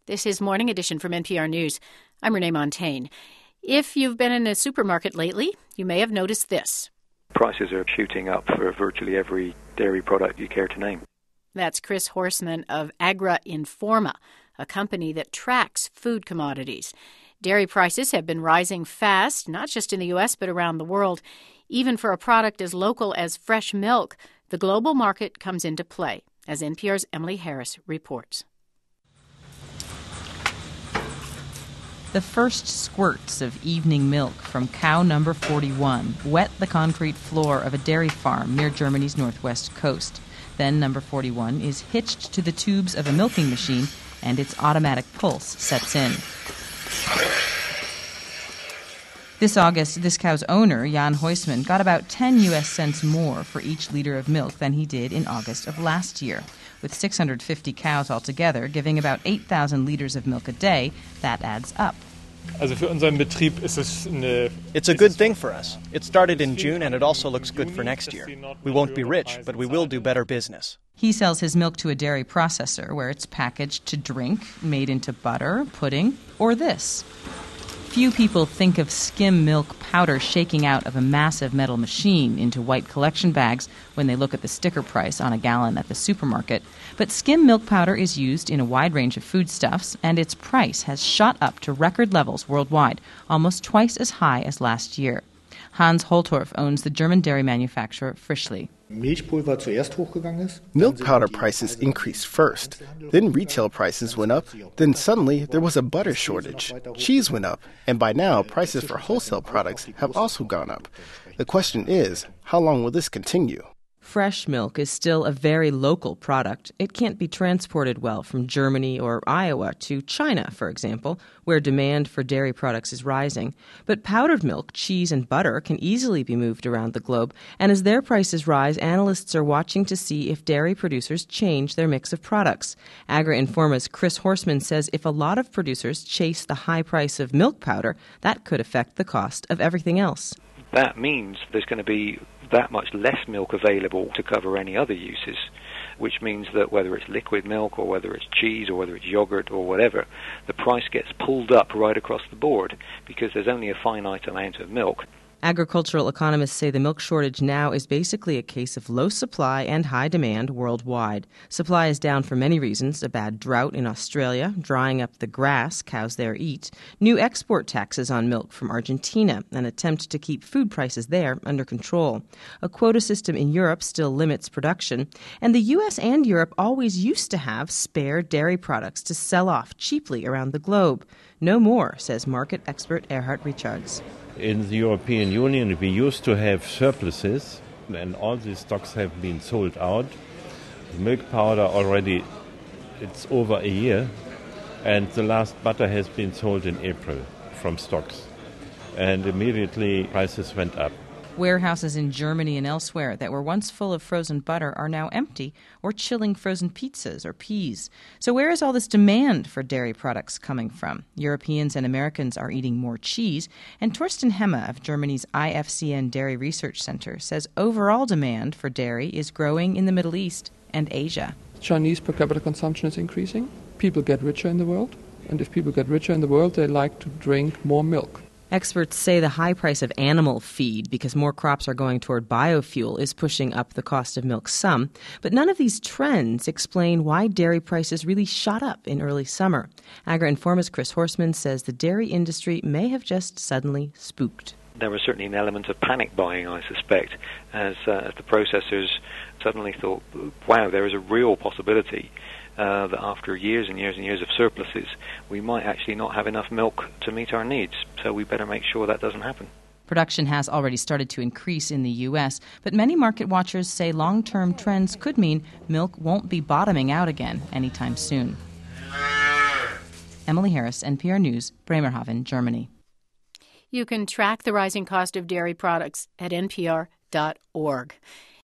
This is Morning Edition from NPR News. I'm Renee Montaigne. If you've been in a supermarket lately, you may have noticed this. Prices are shooting up for virtually every dairy product you care to name. That's Chris Horstman of Agra Informa, a company that tracks food commodities. Dairy prices have been rising fast, not just in the U.S., but around the world. Even for a product as local as fresh milk, the global market comes into play, as NPR's Emily Harris reports. The first squirts of evening milk from cow number 41 wet the concrete floor of a dairy farm near Germany's northwest coast. Then number 41 is hitched to the tubes of a milking machine, and its automatic pulse sets in. This August, this cow's owner, Jan Huisman, got about 10 U.S. cents more for each liter of milk than he did in August of last year. With 650 cows altogether, giving about 8,000 liters of milk a day, that adds up. It's a good thing for us. It started in June, and it also looks good for next year. We won't be rich, but we will do better business. He sells his milk to a dairy processor where it's packaged to drink, made into butter, pudding, or this. Few people think of skim milk powder shaking out of a massive metal machine into white collection bags when they look at the sticker price on a gallon at the supermarket. But skim milk powder is used in a wide range of foodstuffs, and its price has shot up to record levels worldwide, almost twice as high as last year. Hans Holtorf owns the German dairy manufacturer Frischli. Milk powder prices increased first, then retail prices went up, then suddenly there was a butter shortage. Cheese went up, and by now prices for wholesale products have also gone up. The question is, how long will this continue? Fresh milk is still a very local product. It can't be transported well from Germany or Iowa to China, for example, where demand for dairy products is rising. But powdered milk, cheese, and butter can easily be moved around the globe, and as their prices rise, analysts are watching to see if dairy producers change their mix of products. Agra Informa's Chris Horstman says if a lot of producers chase the high price of milk powder, that could affect the cost of everything else. That means there's going to be that much less milk available to cover any other uses, which means that whether it's liquid milk or whether it's cheese or whether it's yogurt or whatever, the price gets pulled up right across the board because there's only a finite amount of milk. Agricultural economists say the milk shortage now is basically a case of low supply and high demand worldwide. Supply is down for many reasons: a bad drought in Australia, drying up the grass cows there eat, new export taxes on milk from Argentina, an attempt to keep food prices there under control. A quota system in Europe still limits production, and the U.S. and Europe always used to have spare dairy products to sell off cheaply around the globe. No more, says market expert Erhard Richards. In the European Union, we used to have surpluses, and all these stocks have been sold out. The milk powder already, it's over a year, and the last butter has been sold in April from stocks. And immediately prices went up. Warehouses in Germany and elsewhere that were once full of frozen butter are now empty or chilling frozen pizzas or peas. So where is all this demand for dairy products coming from? Europeans and Americans are eating more cheese, and Torsten Hemme of Germany's IFCN Dairy Research Center says overall demand for dairy is growing in the Middle East and Asia. Chinese per capita consumption is increasing. People get richer in the world, and if people get richer in the world, they like to drink more milk. Experts say the high price of animal feed, because more crops are going toward biofuel, is pushing up the cost of milk some. But none of these trends explain why dairy prices really shot up in early summer. Agra Informa's Chris Horstman says the dairy industry may have just suddenly spooked. There was certainly an element of panic buying, I suspect, as the processors suddenly thought, wow, there is a real possibility that after years and years and years of surpluses, we might actually not have enough milk to meet our needs. So we better make sure that doesn't happen. Production has already started to increase in the U.S., but many market watchers say long-term trends could mean milk won't be bottoming out again anytime soon. Emily Harris, NPR News, Bremerhaven, Germany. You can track the rising cost of dairy products at npr.org.